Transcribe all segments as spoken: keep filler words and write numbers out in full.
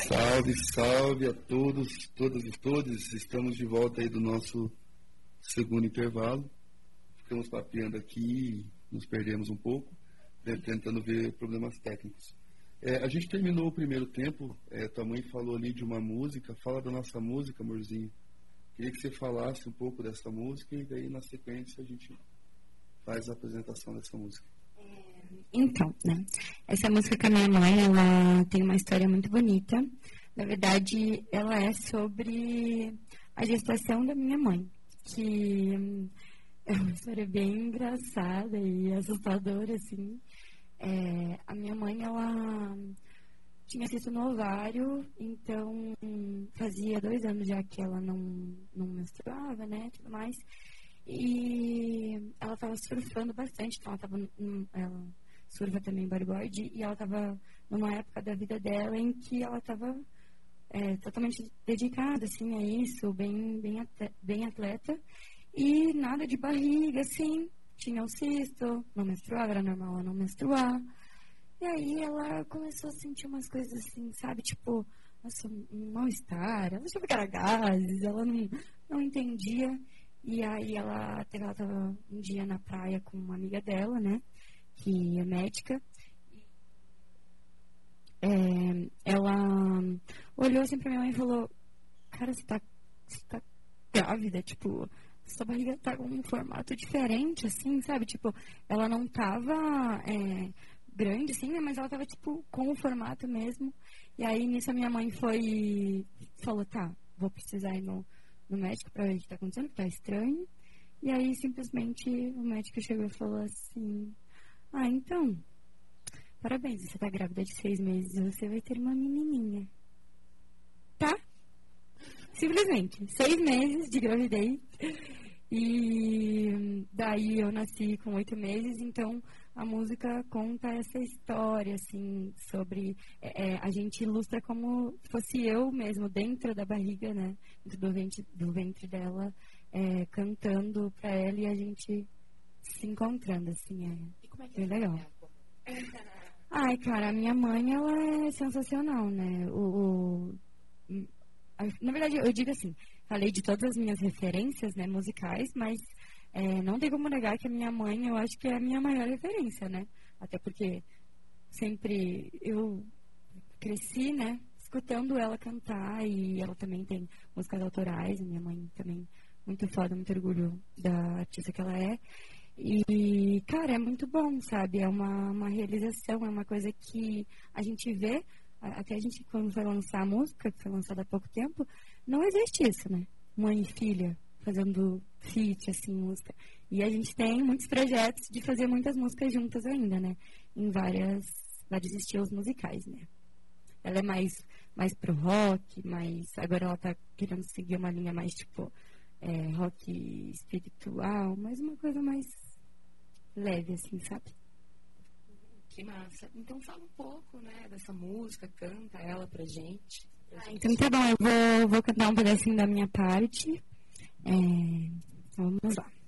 Salve, salve a todos, todas e todos. Estamos de volta aí do nosso segundo intervalo. Ficamos papeando aqui, nos perdemos um pouco, tentando ver problemas técnicos. É, a gente terminou o primeiro tempo, é, tua mãe falou ali de uma música. Fala da nossa música, amorzinho. Queria que você falasse um pouco dessa música e daí na sequência a gente faz a apresentação dessa música. Então, né, essa música com a minha mãe, ela tem uma história muito bonita. Na verdade, ela é sobre a gestação da minha mãe, que é uma história bem engraçada e assustadora, assim. É, a minha mãe, ela tinha cisto no ovário, então fazia dois anos já que ela não, não menstruava, né, tudo mais. E ela estava surfando bastante, então ela estava, ela surfa também bodyboard, e ela estava numa época da vida dela em que ela estava é, totalmente dedicada, assim, a isso, bem, bem, atleta, bem atleta, e nada de barriga, assim, tinha o cisto, não menstruava, era normal ela não menstruar, e aí ela começou a sentir umas coisas assim, sabe, tipo, nossa, um mal-estar, ela achava que era gases, ela não, não entendia. E aí ela estava um dia na praia com uma amiga dela, né, que é médica. É, ela olhou assim pra minha mãe e falou, cara, você tá, você tá grávida, tipo, sua barriga tá com um formato diferente, assim, sabe? Tipo, ela não tava é, grande, assim, né, mas ela tava, tipo, com o formato mesmo. E aí, nisso, a minha mãe foi, falou, tá, vou precisar ir no... no médico para ver o que está acontecendo, que está estranho. E aí, simplesmente, o médico chegou e falou assim, ah, então, parabéns, você está grávida de seis meses e você vai ter uma menininha. Tá? Simplesmente, seis meses de gravidez. E daí eu nasci com oito meses, então a música conta essa história, assim, sobre... É, a gente ilustra como fosse eu mesmo, dentro da barriga, né? Dentro do ventre, do ventre dela, é, cantando pra ela e a gente se encontrando, assim, é, e como é, que é legal. Ai, cara, a minha mãe, ela é sensacional, né? O, o, a, na verdade, eu digo assim, falei de todas as minhas referências, né, musicais, mas... É, não tem como negar que a minha mãe, eu acho que é a minha maior referência, né? Até porque sempre eu cresci, né? Escutando ela cantar, e ela também tem músicas autorais. Minha mãe também, muito foda, muito orgulho da artista que ela é. E, cara, é muito bom, sabe? É uma, uma realização, é uma coisa que a gente vê, até a gente, quando foi lançar a música, que foi lançada há pouco tempo, não existe isso, né? Mãe e filha fazendo feat, assim, música. E a gente tem muitos projetos de fazer muitas músicas juntas ainda, né? Em várias, vários estilos musicais, né? Ela é mais, mais pro rock, mas agora ela tá querendo seguir uma linha mais, tipo, é, rock espiritual, mas uma coisa mais leve, assim, sabe? Que massa. Então fala um pouco, né, dessa música, canta ela pra gente. Pra ah, gente. Então tá bom, eu vou, vou cantar um pedacinho da minha parte. É, vamos lá.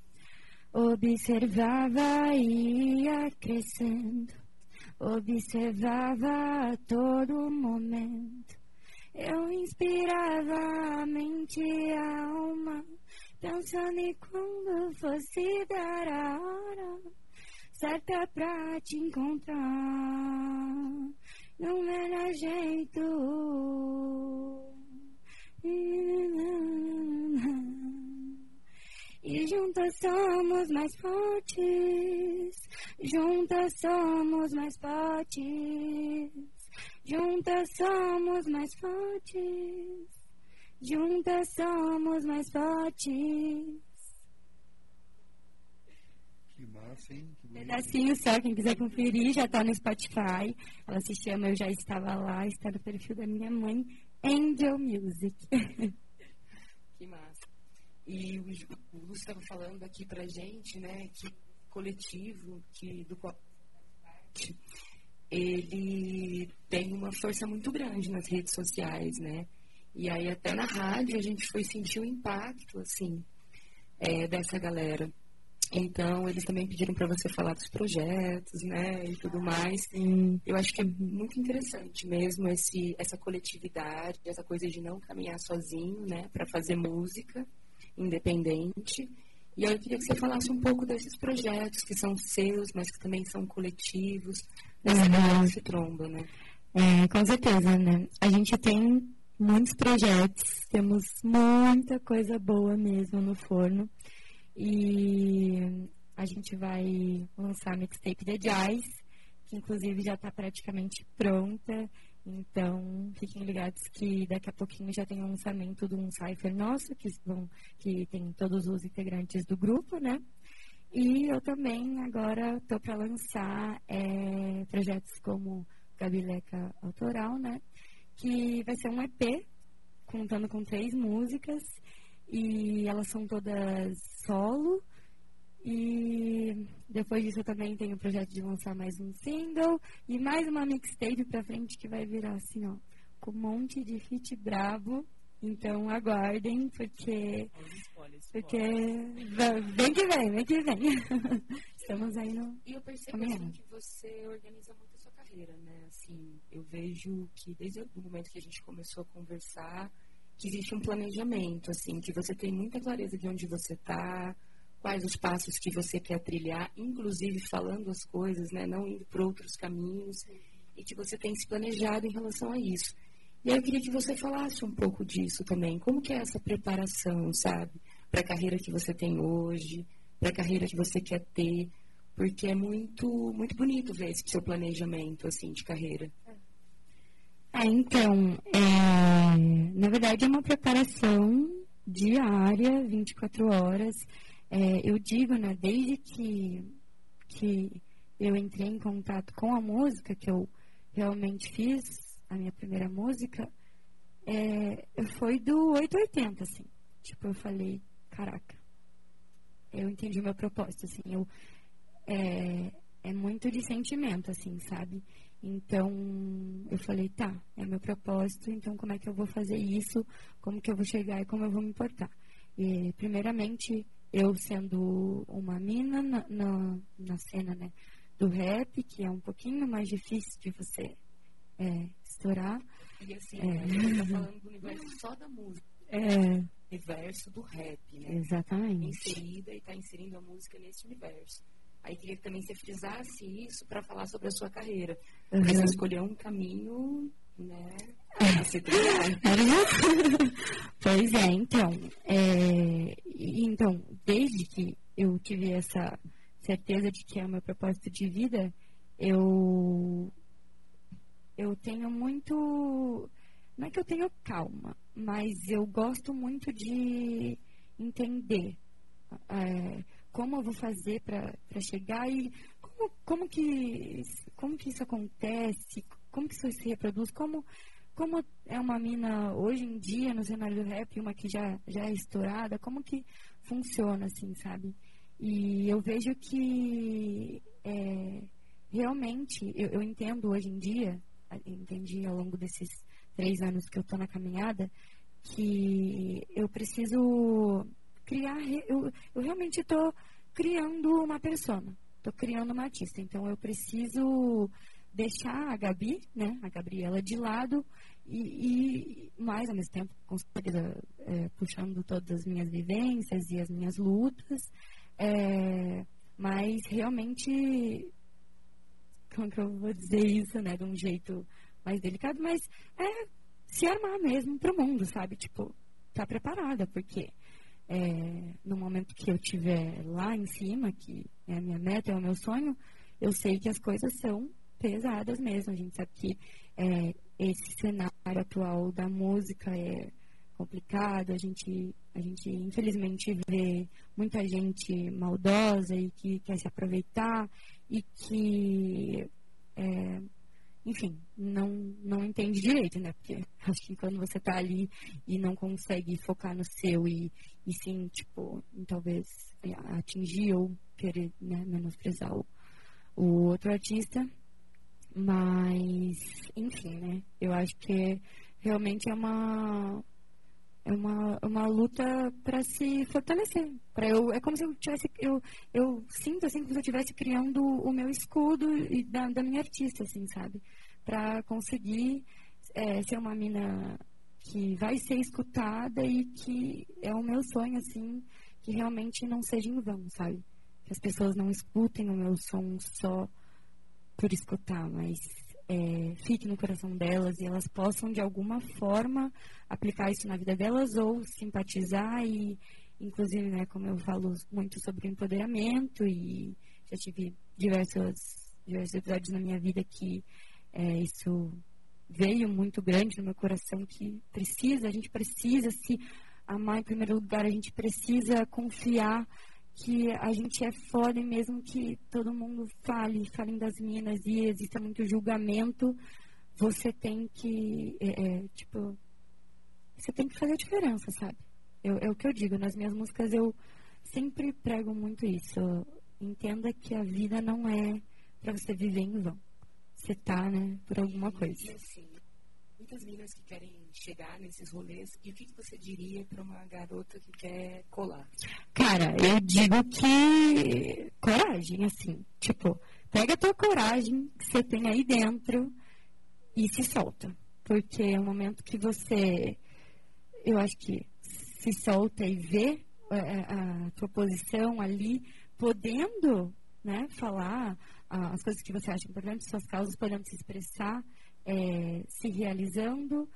Observava e ia crescendo, observava a todo momento. Eu inspirava a mente e a alma, pensando em quando fosse dar a hora certa pra te encontrar no melhor jeito. E juntas somos mais fortes, juntas somos mais fortes, juntas somos mais fortes, juntas somos mais fortes. Que massa, hein? Que bonito. Pedacinho só, quem quiser conferir, já tá no Spotify. Ela se chama Eu Já Estava Lá, está no perfil da minha mãe, Angel Music. Que massa. E o, o Lúcio estava falando aqui pra gente, né, que coletivo, que do qual ele tem uma força muito grande nas redes sociais, né? E aí até na rádio a gente foi sentir o impacto, assim, é, dessa galera. Então, eles também pediram para você falar dos projetos, né, e tudo mais. Sim. Eu acho que é muito interessante mesmo esse, essa coletividade, essa coisa de não caminhar sozinho, né, para fazer música independente. E eu queria que você falasse um pouco desses projetos que são seus, mas que também são coletivos, dessa Uhum. galera que se tromba, né? É, com certeza, né? A gente tem muitos projetos, temos muita coisa boa mesmo no forno. E a gente vai lançar a mixtape The Jazz, que inclusive já está praticamente pronta. Então, fiquem ligados que daqui a pouquinho já tem o lançamento de um cipher nosso, que, vão, que tem todos os integrantes do grupo, né? E eu também agora estou para lançar é, projetos como Gabileca Autoral, né? Que vai ser um E P, contando com três músicas. E elas são todas solo. E depois disso eu também tenho o projeto de lançar mais um single e mais uma mixtape pra frente que vai virar assim, ó, com um monte de feat bravo. Então aguardem, porque porque vem que vem, vem que vem. Estamos aí no E eu percebo assim, que você organiza muito a sua carreira, né? Assim, eu vejo que desde o momento que a gente começou a conversar, que existe um planejamento, assim, que você tem muita clareza de onde você está, quais os passos que você quer trilhar, inclusive falando as coisas, né, não indo por outros caminhos, e que você tem se planejado em relação a isso. E aí eu queria que você falasse um pouco disso também, como que é essa preparação, sabe, para a carreira que você tem hoje, para a carreira que você quer ter, porque é muito, muito bonito ver esse seu planejamento, assim, de carreira. É, então, é, na verdade é uma preparação diária, vinte e quatro horas. É, eu digo, né, desde que, que eu entrei em contato com a música, que eu realmente fiz a minha primeira música, é, foi do oito oitenta, assim. Tipo, eu falei, caraca, eu entendi o meu propósito, assim, eu, é, é muito de sentimento, assim, sabe? Então, eu falei, tá, é meu propósito, então como é que eu vou fazer isso, como que eu vou chegar e como eu vou me importar. E, primeiramente, eu sendo uma mina na, na, na cena, né, do rap, que é um pouquinho mais difícil de você é, estourar. E assim, é. a gente tá falando do universo só da música. É. Universo do rap, né? Exatamente. Inserida e tá inserindo a música nesse universo. Aí queria que também você frisasse isso para falar sobre a sua carreira. Uhum. Você escolheu um caminho, né? A se Pois é, então, é, então, desde que eu tive essa certeza de que é o meu propósito de vida, eu, eu tenho muito, não é que eu tenho calma, mas eu gosto muito de entender é, como eu vou fazer para chegar e como, como, que, como que isso acontece, como que isso se reproduz, como, como é uma mina hoje em dia no cenário do rap, uma que já, já é estourada, como que funciona, assim, sabe? E eu vejo que é, realmente, eu, eu entendo hoje em dia, entendi ao longo desses três anos que eu tô na caminhada, que eu preciso criar, eu, eu realmente tô criando uma persona, tô criando uma artista, então eu preciso deixar a Gabi, né, a Gabriela de lado e, e mais ao mesmo tempo com certeza é, puxando todas as minhas vivências e as minhas lutas, é, mas realmente, como que eu vou dizer isso, né, de um jeito mais delicado, mas é se armar mesmo pro mundo, sabe, tipo, tá preparada, porque é, no momento que eu estiver lá em cima, que é a minha meta, é o meu sonho, eu sei que as coisas são pesadas mesmo. A gente sabe que é, esse cenário atual da música é complicado, a gente, a gente infelizmente vê muita gente maldosa e que quer se aproveitar e que é, enfim, não, não entende direito, né? Porque acho que quando você tá ali e não consegue focar no seu e, e sim, tipo, talvez atingir ou querer, né, menosprezar o, o outro artista. Mas, enfim, né? Eu acho que realmente é uma, é uma, uma luta para se fortalecer. Pra eu, é como se eu tivesse, eu, eu sinto assim como se eu estivesse criando o meu escudo e da, da minha artista, assim, sabe? Para conseguir é, ser uma mina que vai ser escutada e que é o meu sonho, assim, que realmente não seja em vão, sabe? Que as pessoas não escutem o meu som só por escutar, mas é, fique no coração delas e elas possam, de alguma forma, aplicar isso na vida delas ou simpatizar e, inclusive, né, como eu falo muito sobre empoderamento e já tive diversos, diversos episódios na minha vida que é, isso veio muito grande no meu coração, que precisa, a gente precisa se amar em primeiro lugar, a gente precisa confiar que a gente é foda e mesmo que todo mundo fale, falem das minas e exista muito julgamento, você tem que, é, é, tipo, você tem que fazer a diferença, sabe? Eu, é o que eu digo, nas minhas músicas eu sempre prego muito isso. Entenda que a vida não é pra você viver em vão. Você tá, né, por alguma coisa. E assim, muitas meninas que querem chegar nesses rolês, e o que, que você diria para uma garota que quer colar? Cara, eu digo que coragem, assim, tipo, pega a tua coragem que você tem aí dentro e se solta, porque é o momento que você, eu acho que se solta e vê a, a tua posição ali, podendo, né, falar as coisas que você acha importantes, suas causas, podendo se expressar, é, se realizando,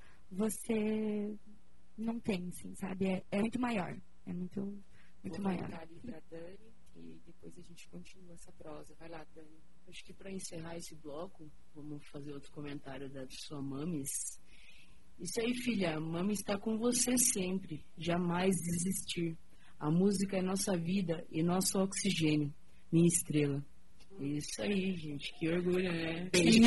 você não tem, assim, sabe? É, é muito maior. É muito, muito Vou maior. Vou ali para Dani e depois a gente continua essa prosa. Vai lá, Dani. Acho que para encerrar esse bloco, vamos fazer outro comentário da sua Mamis. Isso aí, filha. A Mami está com você sempre. Jamais desistir. A música é nossa vida e nosso oxigênio. Minha estrela. Isso aí, gente. Que orgulho, né? Tem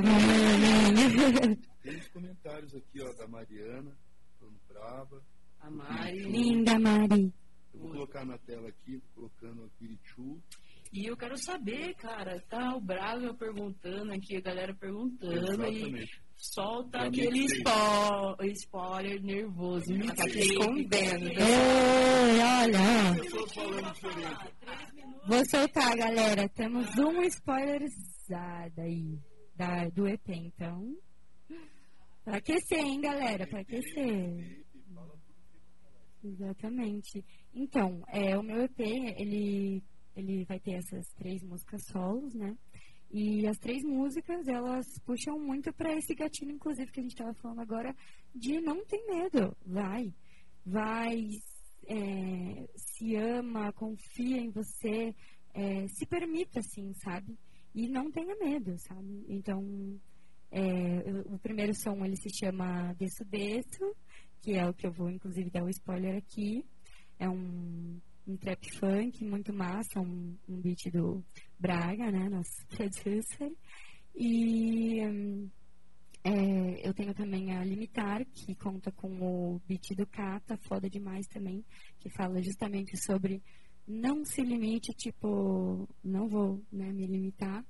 os comentários aqui, ó, da Mariana, falando brava. A Mari. Linda, Mari. Eu vou colocar na tela aqui, colocando a Pirichu. E eu quero saber, cara, tá o Braga perguntando aqui, a galera perguntando. Exatamente. E solta Pra aquele mim, spo spoiler nervoso. Me Tá se escondendo. Ei, olha, Pessoas falando diferente. vou soltar, galera. Temos um spoilerizado aí da, do E P, então. Pra aquecer, hein, galera? Pra aquecer. Exatamente. Então, é, o meu E P, ele, ele vai ter essas três músicas solos, né? E as três músicas, elas puxam muito para esse gatilho, inclusive, que a gente estava falando agora, de não ter medo. Vai. Vai, é, se ama, confia em você, é, se permita, assim, sabe? E não tenha medo, sabe? Então, é, o primeiro som, ele se chama Desço Desço, que é o que eu vou, inclusive, dar o spoiler aqui. É um, um trap funk muito massa, um, um beat do Braga, né, nosso producer. E é, eu tenho também a Limitar, que conta com o beat do Kata, foda demais também, que fala justamente sobre não se limite, tipo, não vou, né, me limitar.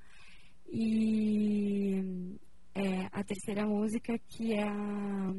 E é, a terceira música, que é a...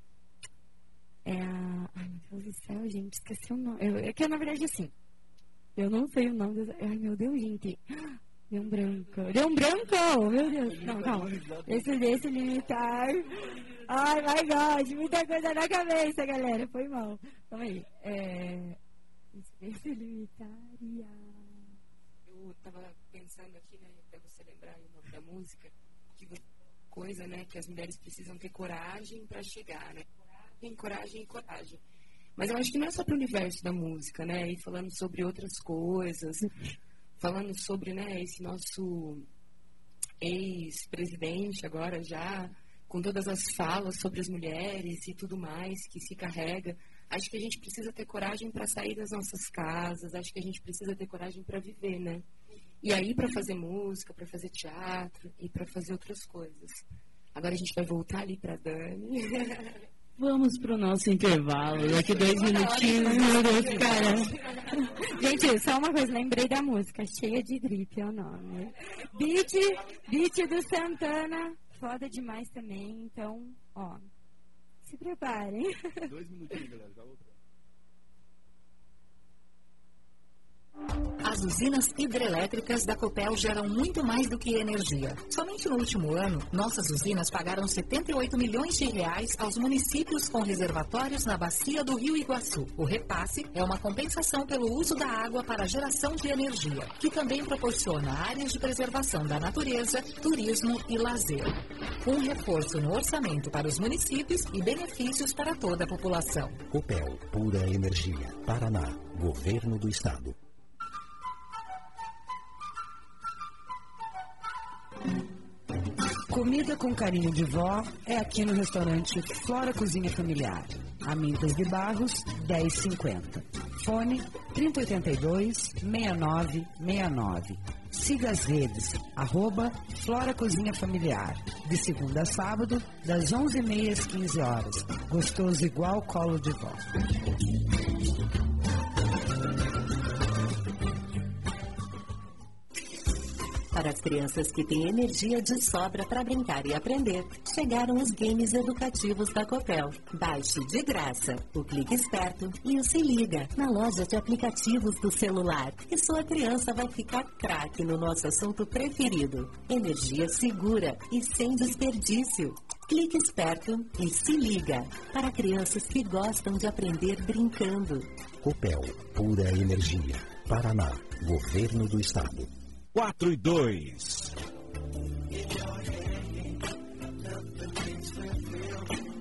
É a... Ai, meu Deus do céu, gente, esqueci o nome. Eu, é que, na verdade, assim, eu não sei o nome. Das... Ai, meu Deus, gente. Deu um branco. Deu um branco! Meu Deus. Não, calma. Esse desse limitar. Ai, my God. Muita coisa na cabeça, galera. Foi mal. Calma aí. É... Esse desse limitar e a... Eu tava pensando aqui, né, pra você lembrar o nome da música, que coisa, né, que as mulheres precisam ter coragem pra chegar, né? Coragem, coragem e coragem. Mas eu acho que não é só pro universo da música, né? E falando sobre outras coisas, falando sobre, né, esse nosso ex-presidente agora já, com todas as falas sobre as mulheres e tudo mais que se carrega. Acho que a gente precisa ter coragem para sair das nossas casas, acho que a gente precisa ter coragem para viver, né? E aí para fazer música, para fazer teatro e para fazer outras coisas. Agora a gente vai voltar ali para Dani. Vamos pro nosso intervalo. Daqui dois minutinhos. Meu Deus, cara. Gente, só uma coisa, lembrei da música, Cheia de Gripe é o nome. Beat, beat do Santana, foda demais também. Então, ó, Se preparem. Dois minutinhos, galera. Já voltamos. As usinas hidrelétricas da Copel geram muito mais do que energia. Somente no último ano, nossas usinas pagaram setenta e oito milhões de reais aos municípios com reservatórios na bacia do Rio Iguaçu. O repasse é uma compensação pelo uso da água para a geração de energia, que também proporciona áreas de preservação da natureza, turismo e lazer. Um reforço no orçamento para os municípios e benefícios para toda a população. Copel, pura energia. Paraná, Governo do Estado. Comida com carinho de vó é aqui no restaurante Flora Cozinha Familiar. Amintas de Barros, dez e cinquenta. Fone trinta e oitenta e dois, sessenta e nove sessenta e nove. Siga as redes, arroba Flora Cozinha Familiar. De segunda a sábado, das onze e meia às quinze horas. Gostoso igual colo de vó. Para as crianças que têm energia de sobra para brincar e aprender, chegaram os games educativos da Copel. Baixe de graça o Clique Esperto e o Se Liga na loja de aplicativos do celular. E sua criança vai ficar craque no nosso assunto preferido: energia segura e sem desperdício. Clique Esperto e Se Liga, para crianças que gostam de aprender brincando. Copel, pura energia. Paraná, Governo do Estado. quatro e dois.